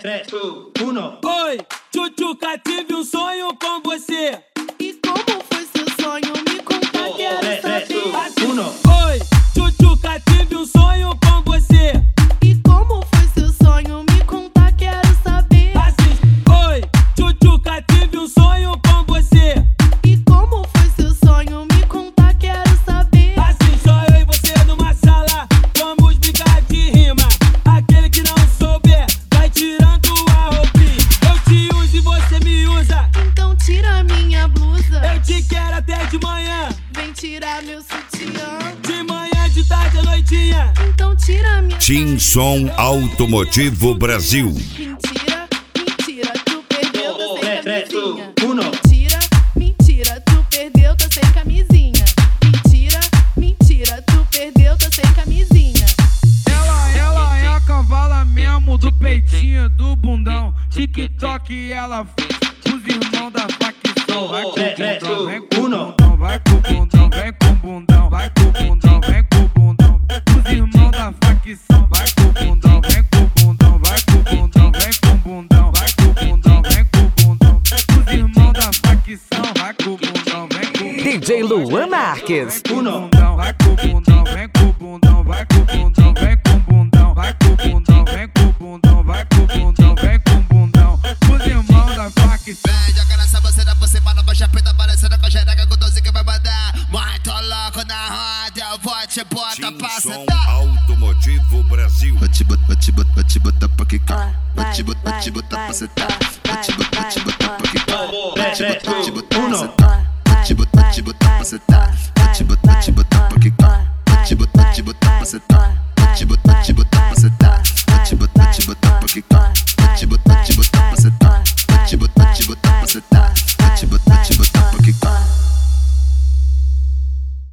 3, 2, 1. Oi, Tchutchuca, tive um sonho com você. E como foi seu sonho? Me conta, quero 3, 2, saber. 1. Oi, Tchutchuca, tive um sonho com você. E como foi seu sonho? Me conta, quero saber. Assim, oi, Tchutchuca, tive um sonho com você. E como foi seu sonho? Me conta, quero saber. Assim, só eu e você numa sala, vamos brincar de rima. Aquele que não souber, vai tirando a roupinha. Eu te uso e você me usa. Então tira minha blusa. Eu te quero até de manhã. Vem tirar meu sutiã. De manhã, de tarde, à noitinha. Então tira minha Tinson Automotivo Brasil. Mentira, mentira, tu perdeu, tá sem 3, 2, camisinha. 1. Mentira, mentira, tu perdeu, tá sem camisinha. Mentira, mentira, tu perdeu, tá sem camisinha. Ela é a cavala mesmo do peitinho, do bundão. TikTok ela fez os irmãos da facção. Vai com o bundão, vem com o bundão, vai com o bundão, vem com o bundão, vai com o bundão, vem com o bundão. Os irmãos da facção, vai com o bundão, vem com o bundão, vai com o bundão, vem com o bundão, vai com o bundão, vem com o bundão. Os irmãos da facção, vai com o bundão, vem com o bundão. DJ Luan Marques. Vai com o bundão, vem com o bundão, vai com o bundão, vem com o bundão, vai com o bundão, vem com o bundão, vai com o bundão, vem com o bundão. Os irmãos da facção. Vem, joga nessa buceta por cima, na baixa preta, parecendo com a xereca, com o que vai mandar. Muito louco na roda, eu vou te botar pra Tinson sentar. Automotivo Brasil. Vou te botar pra quicar. Vou te botar pra sentar. Vou te botar pra quicar. Vou te botar pra sentar. Vou te botar pra sentar. Vou te botar pra quicar. Vou te botar pra sentar. Vou te botar